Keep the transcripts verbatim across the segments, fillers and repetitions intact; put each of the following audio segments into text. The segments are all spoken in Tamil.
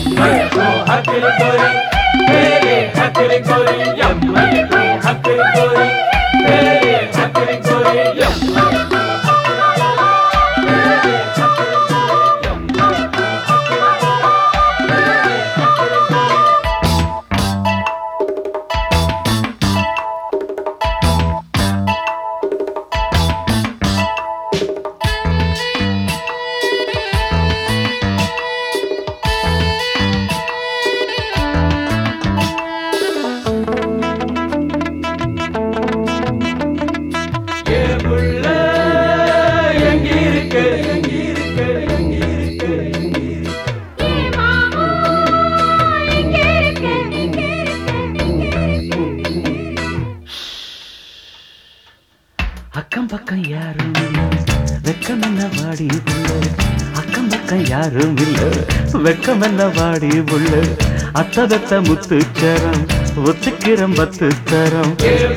हकरी गोरी तेरे हकरी गोरी यम्मा को हकरी गोरी तेरे हकरी गोरी यम्मा को அக்கம் பக்கம் யாரும் வெக்கம் என்ன வாடி புள்ள அக்கம் பக்கம் யாரும் இல்ல வெக்கம் என்ன வாடி புள்ள அத்ததத்த முத்துச்சரம் ஒத்துக்கிறம் பத்து தரம்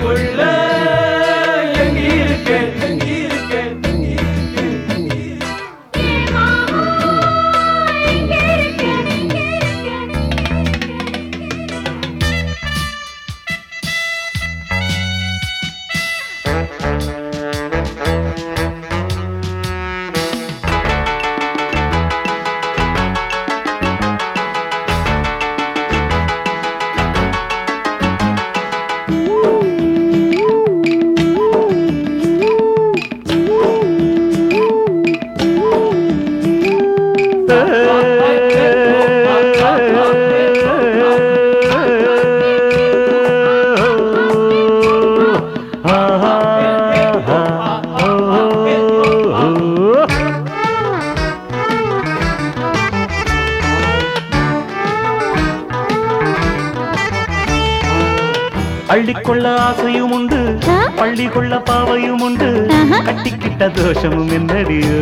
அள்ளிக்கொள்ள ஆசையும் உண்டு பள்ளி கொள்ள பாவையும் உண்டு கட்டிக்கிட்ட தோஷமும் என்னடியோ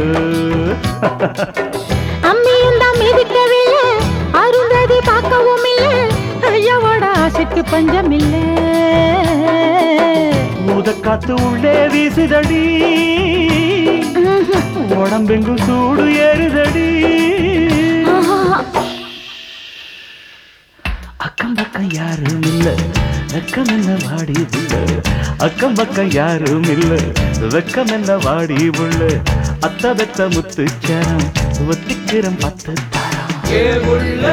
அம்மியும் தான் மிதிக்கவில்லை அருந்ததி பார்க்கவும் இல்லை ஐயாவோட ஆசைக்கு பஞ்சம் இல்லை ஊதக்காத்து உள்ளே வீசுதடி உடம்பெங்கும் சூடு ஏறுதடி அக்கம் பக்கம் யாரும் இல்ல வெக்கம் என்ன வாடி புள்ள அக்கம் பக்கம் யாரும் இல்ல வெக்கம் என்ன வாடி புள்ள அத்த பெத்த முத்துச்சரம் ஒத்திக்கிறம் பத்து தரம்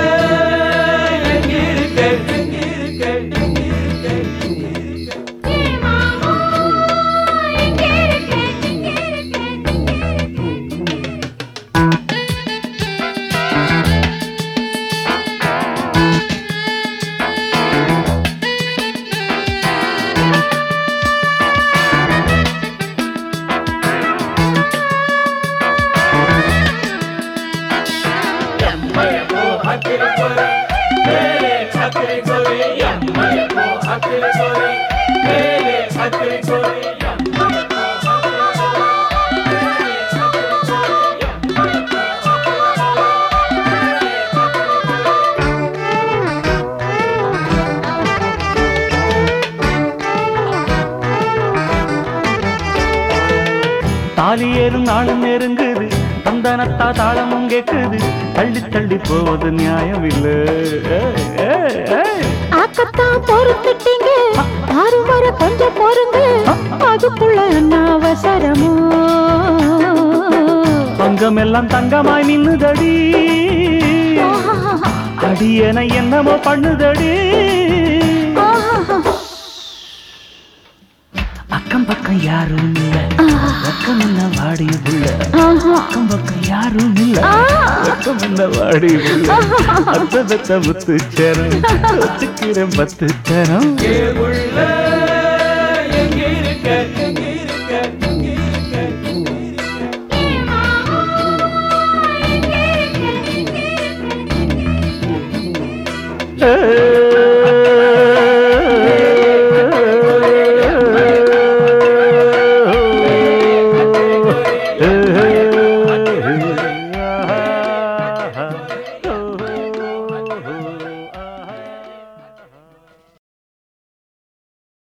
हकरी गोरी तेरे हकरी गोरी यम्मा को हकरी गोरी तेरे हकरी गोरी यम्मा को தாலி ஏறும் நாளும் நெருங்குது தந்தனத்தா தாளமும் கேக்குது தள்ளி தள்ளி போவது நியாயம் இல்ல ஆக்கத்தான் பொறுத்துட்டீங்க யாரும் வர கொஞ்சம் பொறுங்க அதுக்குள்ள என்ன அவசரமோ பங்கம் எல்லாம் தங்கமாய் நின்னுதடி அடியனை என்னமோ பண்ணுதடி அக்கம் பக்கம் யாரும் இல்ல வெக்கம் என்ன வாடி புள்ள அக்கம் பக்கம் யாரும் இல்ல வெக்கம் என்ன வாடி புள்ள அத்ததத்த முத்துச்சரம் ஒத்துக்கிறம் பத்து தரம்